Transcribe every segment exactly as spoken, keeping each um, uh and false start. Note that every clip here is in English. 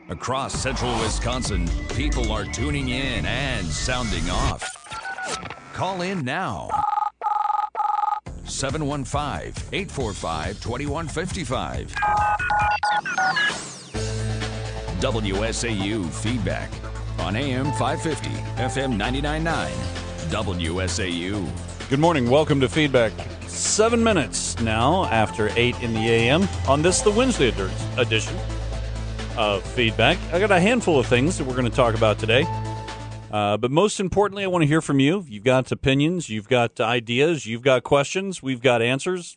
Across central Wisconsin, people are tuning in and sounding off. Call in now. seven one five, eight four five, two one five five. W S A U Feedback on A M five fifty, F M ninety-nine point nine. W S A U. Good morning. Welcome to Feedback. Seven minutes now after eight in the A M on this, the Wednesday edition of Feedback. I got a handful of things that we're going to talk about today. Uh, but most importantly, I want to hear from you. You've got opinions. You've got ideas. You've got questions. We've got answers.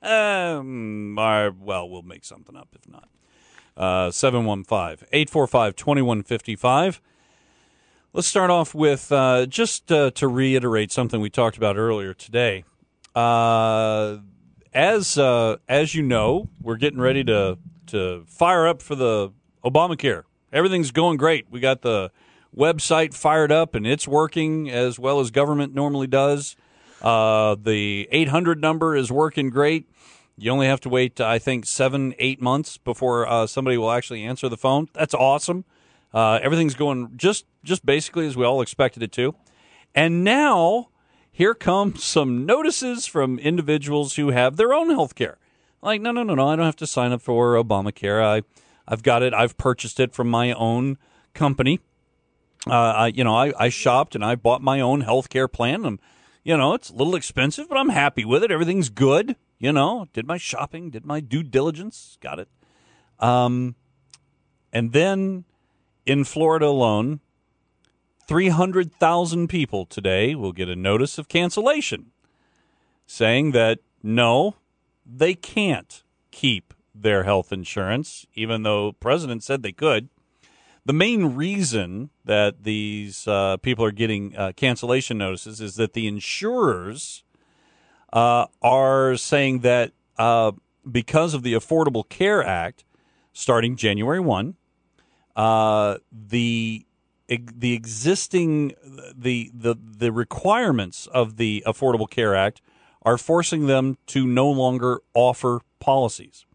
um, or, well, we'll make something up if not. Uh, seven one five, eight four five, two one five five. Let's start off with uh, just uh, to reiterate something we talked about earlier today. Uh, as uh, as you know, we're getting ready to to fire up for the Obamacare. Everything's going great. We got the website fired up, and it's working as well as government normally does. Uh, the eight hundred number is working great. You only have to wait, I think, seven, eight months before uh, somebody will actually answer the phone. That's awesome. Uh, everything's going just just basically as we all expected it to. And now, here come some notices from individuals who have their own health care. Like, no, no, no, no, I don't have to sign up for Obamacare. I, I've got it. I've purchased it from my own company. Uh, I, you know, I, I shopped and I bought my own health care plan. And, you know, it's a little expensive, but I'm happy with it. Everything's good. You know, did my shopping, did my due diligence, got it. Um, and then in Florida alone, three hundred thousand people today will get a notice of cancellation saying that, no, they can't keep their health insurance, even though the president said they could. The main reason that these uh, people are getting uh, cancellation notices is that the insurers uh, are saying that uh, because of the Affordable Care Act, starting January first, uh, the the existing the the the requirements of the Affordable Care Act are forcing them to no longer offer policies.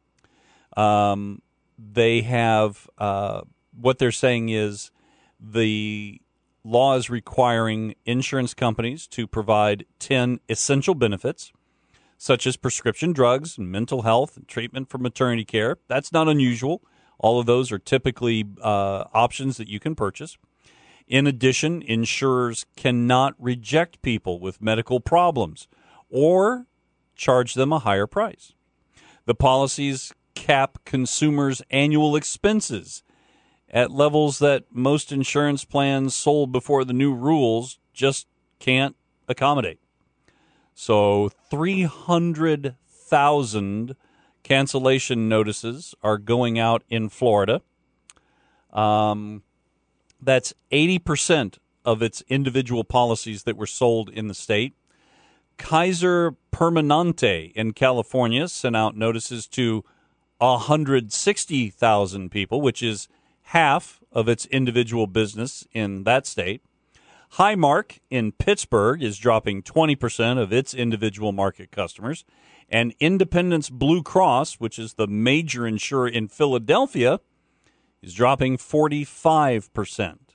Um, they have uh, what they're saying is the law is requiring insurance companies to provide ten essential benefits, such as prescription drugs, mental health, and treatment for maternity care. That's not unusual. All of those are typically uh, options that you can purchase. In addition, insurers cannot reject people with medical problems or charge them a higher price. The policies cap consumers' annual expenses at levels that most insurance plans sold before the new rules just can't accommodate. So three hundred thousand cancellation notices are going out in Florida. Um, that's eighty percent of its individual policies that were sold in the state. Kaiser Permanente in California sent out notices to one hundred sixty thousand people, which is half of its individual business in that state. Highmark in Pittsburgh is dropping twenty percent of its individual market customers. And Independence Blue Cross, which is the major insurer in Philadelphia, is dropping forty-five percent.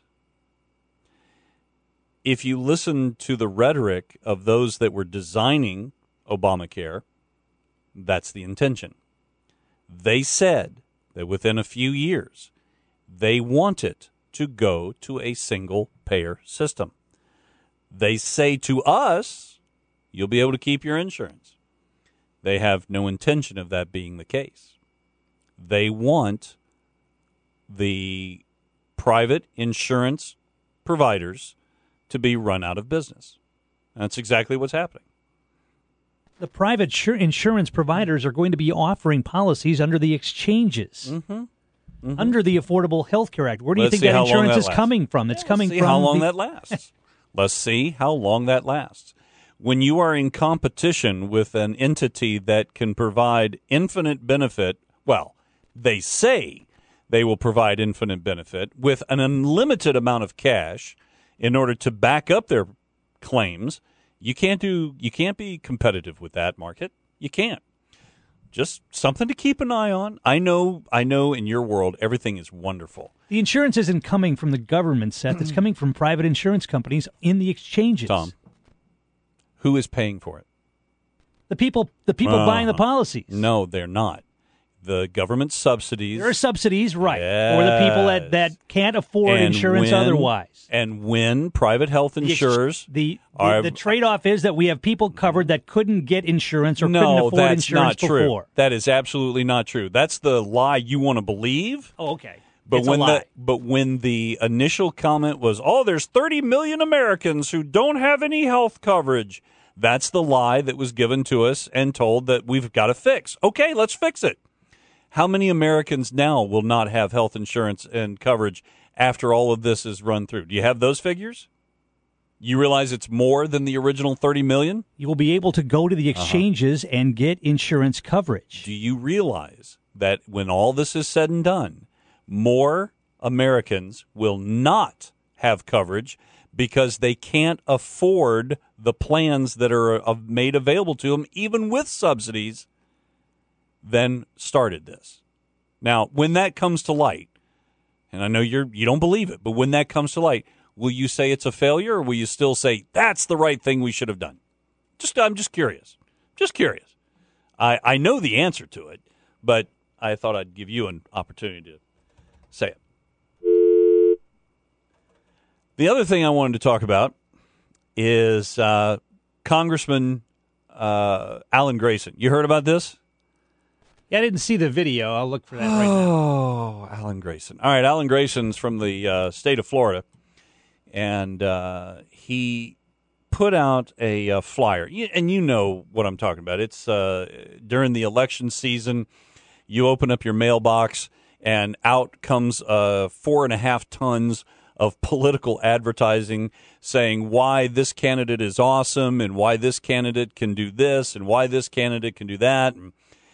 If you listen to the rhetoric of those that were designing Obamacare, that's the intention. They said that within a few years, they want it to go to a single-payer system. They say to us, you'll be able to keep your insurance. They have no intention of that being the case. They want the private insurance providers to be run out of business. That's exactly what's happening. The private insur- insurance providers are going to be offering policies under the exchanges. Mm-hmm. Mm-hmm. Under the Affordable Health Care Act. Where do you Let's think that insurance that is lasts. coming from? Yeah, It's coming see from how long the- that lasts. Let's see how long that lasts. When you are in competition with an entity that can provide infinite benefit, well, they say they will provide infinite benefit with an unlimited amount of cash in order to back up their claims, you can't do you can't be competitive with that market. You can't. just something to keep an eye on. I know, I know in your world, everything is wonderful. The insurance isn't coming from the government, Seth. It's coming from private insurance companies in the exchanges. Tom, who is paying for it? The people, the people Uh, buying the policies. No, they're not. The government subsidies. There are subsidies, right, for the people that, that can't afford And insurance when- otherwise. And when private health The ex- insurers The, the, are- the trade-off is that we have people covered that couldn't get insurance or couldn't no, afford that's insurance not true. before. That is absolutely not true. That's the lie you want to believe. Oh, okay. But It's a when lie. the but when the initial comment was, "Oh, there's thirty million Americans who don't have any health coverage," that's the lie that was given to us and told that we've got to fix. Okay, let's fix it. How many Americans now will not have health insurance and coverage after all of this is run through? Do you have those figures? You realize it's more than the original thirty million? You will be able to go to the exchanges uh-huh. and get insurance coverage. Do you realize that when all this is said and done, more Americans will not have coverage because they can't afford the plans that are made available to them, even with subsidies, then started this. Now, when that comes to light, and I know you're you don't believe it, but when that comes to light, will you say it's a failure, or will you still say that's the right thing we should have done? Just I'm just curious. Just curious. I, I know the answer to it, but I thought I'd give you an opportunity to say it. The other thing I wanted to talk about is uh, Congressman uh, Alan Grayson. You heard about this? Yeah, I didn't see the video. I'll look for that right now. Oh, Alan Grayson. All right, Alan Grayson's from the uh, state of Florida, and uh, he put out a uh, flyer. And you know what I'm talking about. It's uh, during the election season, you open up your mailbox, and out comes uh, four and a half tons of political advertising saying why this candidate is awesome and why this candidate can do this and why this candidate can do that. And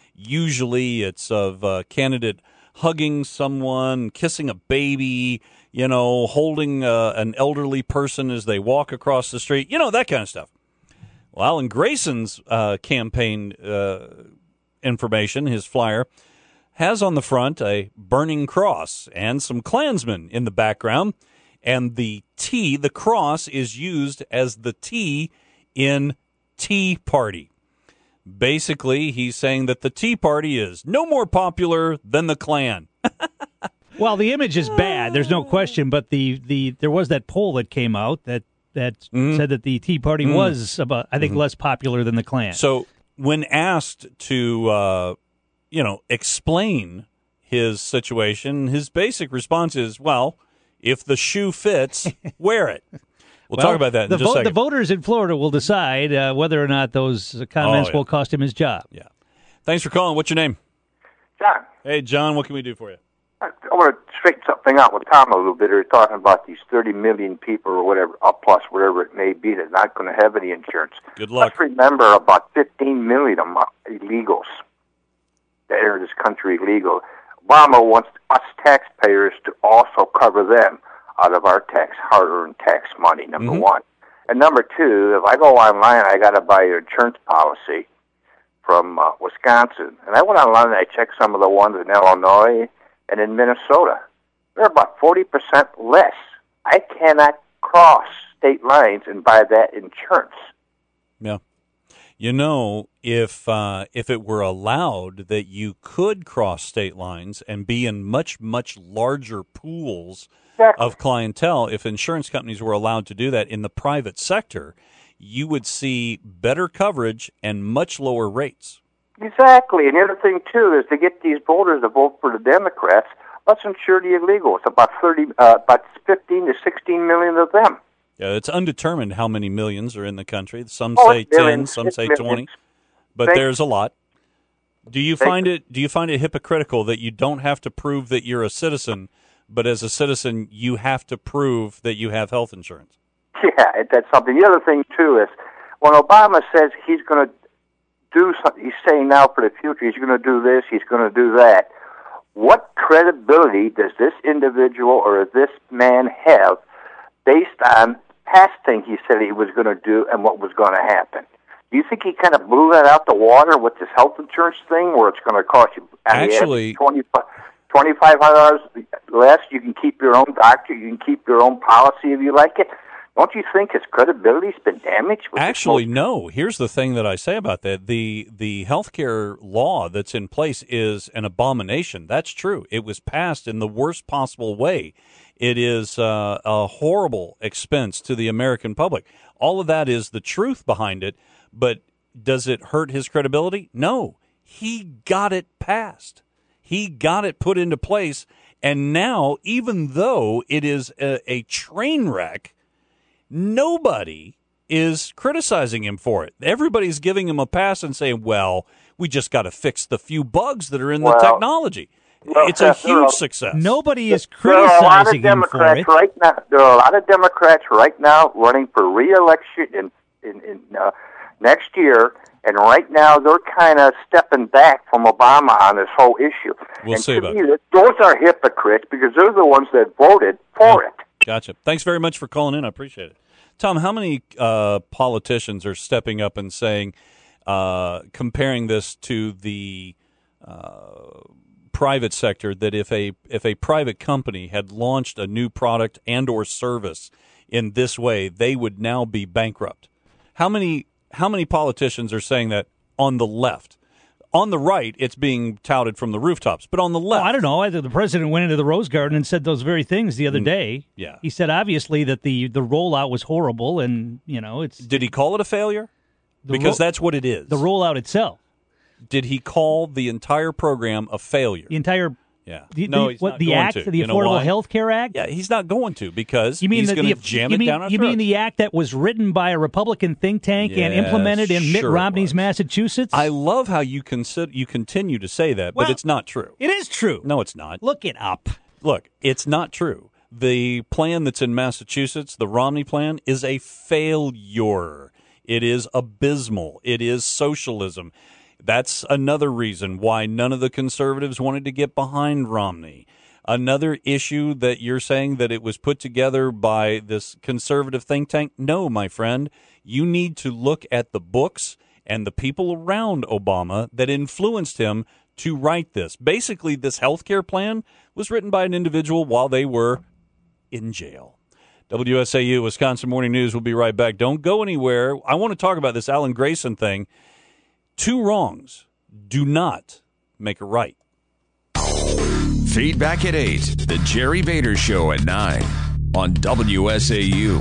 usually it's of a candidate hugging someone, kissing a baby, you know, holding uh, an elderly person as they walk across the street, you know, that kind of stuff. Well, Alan Grayson's uh, campaign uh, information, his flyer, has on the front a burning cross and some Klansmen in the background. And the T, the cross, is used as the T in Tea Party. Basically, he's saying that the Tea Party is no more popular than the Klan. Well, the image is bad. There's no question. But the, the there was that poll that came out that, that mm. said that the Tea Party mm. was, about, I think, mm. less popular than the Klan. So when asked to, uh, you know, explain his situation, his basic response is, well, if the shoe fits, wear it. We'll, well talk about that in the just vo- a second. The voters in Florida will decide uh, whether or not those comments oh, yeah. will cost him his job. Yeah. Thanks for calling. What's your name? John. Hey, John, what can we do for you? I, I want to straighten something out with Tom a little bit. You're talking about these thirty million people or whatever, up plus whatever it may be, that's not going to have any insurance. Good luck. Let's remember about fifteen million of them are illegals that enter this country illegal. Obama wants us taxpayers to also cover them out of our tax, hard-earned tax money, number mm-hmm. one. And number two, if I go online, I got to buy an insurance policy from uh, Wisconsin. And I went online and I checked some of the ones in Illinois and in Minnesota. They're about forty percent less. I cannot cross state lines and buy that insurance. Yeah. You know, if uh, if it were allowed that you could cross state lines and be in much, much larger pools exactly. of clientele, if insurance companies were allowed to do that in the private sector, you would see better coverage and much lower rates. Exactly. And the other thing, too, is to get these voters to vote for the Democrats, let's insure the illegals. About thirty, uh, about fifteen to sixteen million of them. Yeah, it's undetermined how many millions are in the country. Some oh, say ten, some it's say millions. twenty, but Thank there's a lot. Do you Thank find it? Do you find it hypocritical that you don't have to prove that you're a citizen, but as a citizen you have to prove that you have health insurance? Yeah, that's something. The other thing too is when Obama says he's going to do something, he's saying now for the future he's going to do this, he's going to do that. What credibility does this individual or this man have based on past thing he said he was going to do and what was going to happen? Do you think he kind of blew that out the water with this health insurance thing, where it's going to cost you Actually, twenty-five hundred dollars less? You can keep your own doctor. You can keep your own policy if you like it. Don't you think his credibility's been damaged? With Actually, no. Here's the thing that I say about that. The the healthcare law that's in place is an abomination. That's true. It was passed in the worst possible way. It is uh, a horrible expense to the American public. All of that is the truth behind it, but does it hurt his credibility? No. He got it passed. He got it put into place, and now, even though it is a, a train wreck, nobody is criticizing him for it. Everybody's giving him a pass and saying, well, we just got to fix the few bugs that are in well, the technology. Well, it's a huge are, success. Nobody is there are a lot of criticizing him for Democrats it. Right now, there are a lot of Democrats right now running for re-election in, in, in uh, next year, and right now they're kind of stepping back from Obama on this whole issue. We'll and see to about me, that. Those are hypocrites because they're the ones that voted for yeah. it. Gotcha. Thanks very much for calling in. I appreciate it. Tom, how many uh, politicians are stepping up and saying, uh, comparing this to the uh, private sector, that if a if a private company had launched a new product and or service in this way, they would now be bankrupt? How many how many politicians are saying that on the left? On the right, it's being touted from the rooftops, but on the left, Oh, I don't know. I think the president went into the Rose Garden and said those very things the other day. yeah. He said obviously that the, the rollout was horrible, and you know it's did he call it a failure? the Because ro- that's what it is. the rollout itself, Did he call the entire program a failure? the entire Yeah. the, no, the, he's what not the going act, to. the You know Affordable why? Health Care Act. Yeah, he's not going to because You mean he's that going to the, jam you it mean, down our You throats. mean the act that was written by a Republican think tank and Yes, implemented in Mitt sure it Romney's was. Massachusetts? I love how you consider you continue to say that, Well, but it's not true. it is true. No, it's not. Look it up. Look, it's not true. The plan that's in Massachusetts, the Romney plan, is a failure. It is abysmal. It is socialism. That's another reason why none of the conservatives wanted to get behind Romney. Another issue that you're saying that it was put together by this conservative think tank. No, my friend, you need to look at the books and the people around Obama that influenced him to write this. Basically, this health care plan was written by an individual while they were in jail. W S A U, Wisconsin Morning News. We'll be right back. Don't go anywhere. I want to talk about this Alan Grayson thing. Two wrongs do not make a right. Feedback at eight. The Jerry Bader Show at nine on W S A U.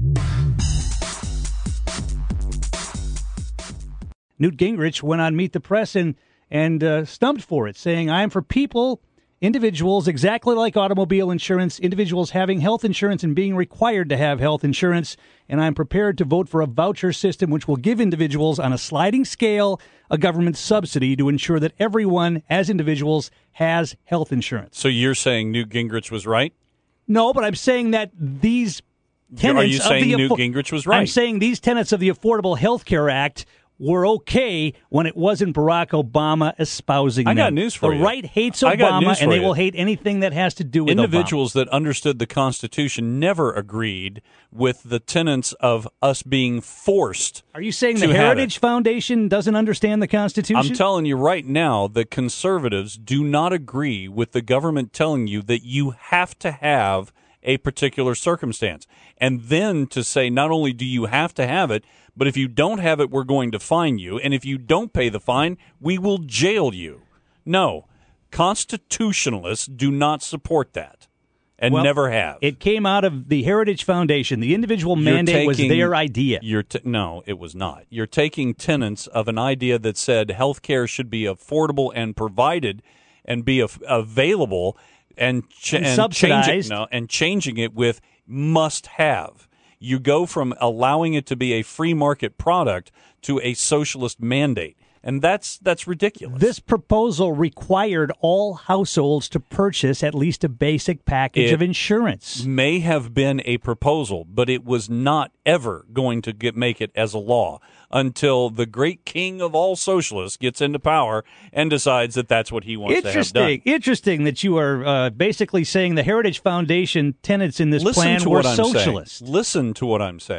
Newt Gingrich went on Meet the Press and, and uh, stumped for it, saying, I am for people, individuals, exactly like automobile insurance, individuals having health insurance and being required to have health insurance, and I'm prepared to vote for a voucher system which will give individuals on a sliding scale a government subsidy to ensure that everyone, as individuals, has health insurance. So you're saying Newt Gingrich was right? No, but I'm saying that these tenets Are you of saying the Newt affo- Gingrich was right? I'm saying these tenets of the Affordable Health Care Act were okay when it wasn't Barack Obama espousing I them. got news for the you. The right hates I got Obama, news for and they you. will hate anything that has to do with Individuals Obama. that understood the Constitution never agreed with the tenets of us being forced. Are you saying to the have Heritage it. Foundation doesn't understand the Constitution? I'm telling you right now that conservatives do not agree with the government telling you that you have to have a particular circumstance. And then to say not only do you have to have it, but if you don't have it, we're going to fine you. And if you don't pay the fine, we will jail you. No, constitutionalists do not support that and Well, never have. It came out of the Heritage Foundation. The individual You're mandate was taking- their idea. You're t- no, it was not. You're taking tenets of an idea that said health care should be affordable and provided and be av- available and, ch- And and subsidized. changing no, and changing it with must have. You go from allowing it to be a free market product to a socialist mandate. And that's that's ridiculous. This proposal required all households to purchase at least a basic package It of insurance. may have been a proposal, but it was not ever going to get make it as a law until the great king of all socialists gets into power and decides that that's what he wants to have Interesting. done. Interesting that you are uh, basically saying the Heritage Foundation tenets in this Listen plan to were what I'm socialist. saying. Listen to what I'm saying.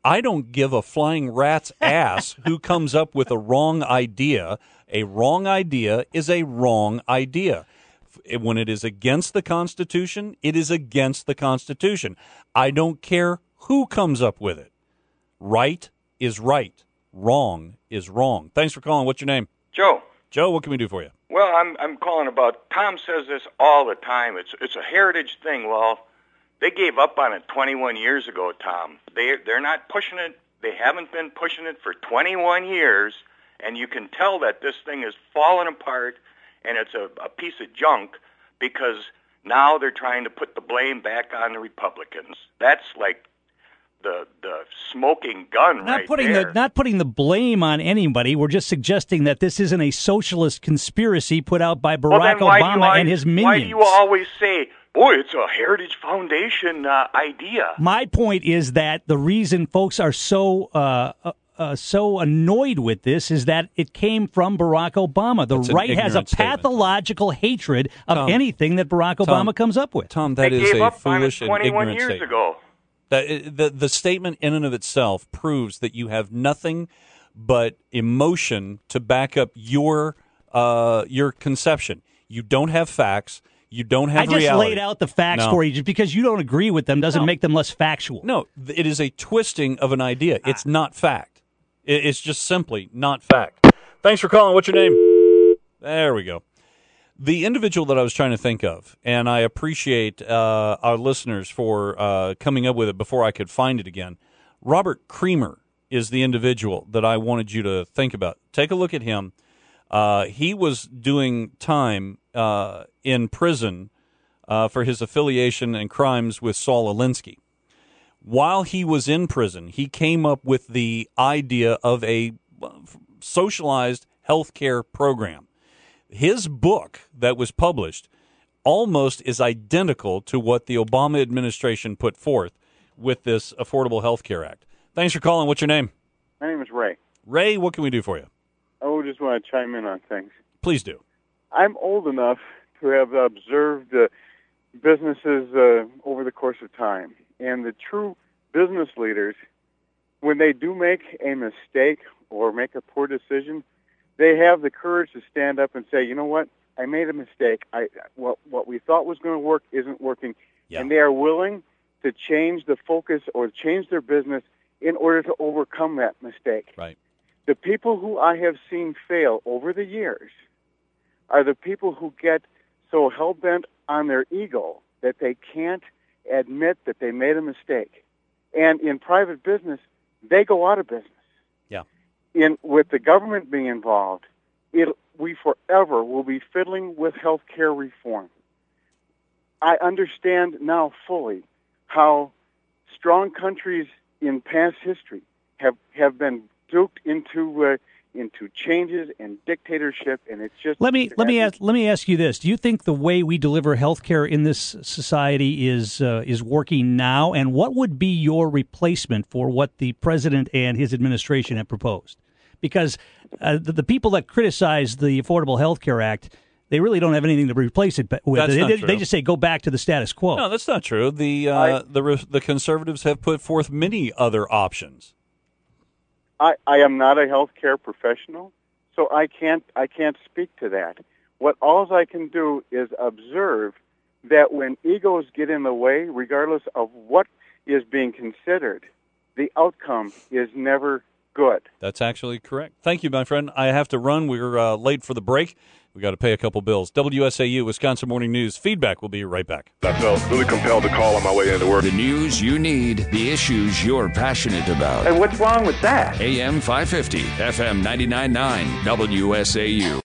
I don't give a flying rat's ass who comes up with a wrong idea. A wrong idea is a wrong idea. When it is against the Constitution, it is against the Constitution. I don't care who comes up with it. Right is right. Wrong is wrong. Thanks for calling. What's your name? Joe. Joe, what can we do for you? Well, I'm I'm calling about, Tom says this all the time. It's it's a heritage thing. Well, they gave up on it twenty-one years ago, Tom. They they're not pushing it. They haven't been pushing it for twenty-one years, and you can tell that this thing is falling apart, and it's a, a piece of junk because now they're trying to put the blame back on the Republicans. That's like the the smoking gun not right putting there. The, not putting the blame on anybody. We're just suggesting that this isn't a socialist conspiracy put out by well, Barack then why do you Obama always, and his minions. Why do you always say, boy, it's a Heritage Foundation uh, idea? My point is that the reason folks are so uh, uh, uh, so annoyed with this is that it came from Barack Obama. The That's an right has a ignorant statement. pathological hatred of Tom, anything that Barack Tom, Obama comes up with. Tom, that they is gave a up foolish on it and twenty-one ignorant years statement. ago. That, the, the statement in and of itself proves that you have nothing but emotion to back up your uh, your conception. You don't have facts. You don't have I just reality. laid out the facts No. for you. Just because you don't agree with them doesn't No. make them less factual. No, th- it is a twisting of an idea. It's not fact. It, it's just simply not fact. Thanks for calling. What's your name? There we go. The individual that I was trying to think of, and I appreciate uh, our listeners for uh, coming up with it before I could find it again. Robert Creamer is the individual that I wanted you to think about. Take a look at him. Uh, he was doing time uh, in prison uh, for his affiliation and crimes with Saul Alinsky. While he was in prison, he came up with the idea of a socialized health care program. His book that was published almost is identical to what the Obama administration put forth with this Affordable Health Care Act. Thanks for calling. What's your name? My name is Ray. Ray, what can we do for you? I just want to chime in on things. Please do. I'm old enough to have observed uh, businesses uh, over the course of time. And the true business leaders, when they do make a mistake or make a poor decision, they have the courage to stand up and say, you know what, I made a mistake. I what, what we thought was going to work isn't working. Yeah. And they are willing to change the focus or change their business in order to overcome that mistake. Right. The people who I have seen fail over the years are the people who get so hell-bent on their ego that they can't admit that they made a mistake. And in private business, they go out of business. Yeah. In with the government being involved, it we forever will be fiddling with health care reform. I understand now fully how strong countries in past history have, have been duped into uh, into changes and dictatorship, and it's just Let me let me ask let me ask you this: do you think the way we deliver health care in this society is uh, is working now? And what would be your replacement for what the president and his administration have proposed? Because uh, the, the people that criticize the Affordable Health Care Act, they really don't have anything to replace it with. That's they, not they, true. they just say go back to the status quo. No, that's not true. The uh, I- the re- the conservatives have put forth many other options. I, I am not a healthcare professional, so I can't I can't speak to that. What all I can do is observe that when egos get in the way, regardless of what is being considered, the outcome is never good. That's actually correct. Thank you, my friend. I have to run. We're uh, late for the break. We got to pay a couple bills. W S A U, Wisconsin Morning News. Feedback will be right back. I felt really compelled to call on my way into work. The news you need, the issues you're passionate about. And what's wrong with that? A M five fifty, F M ninety-nine point nine, W S A U.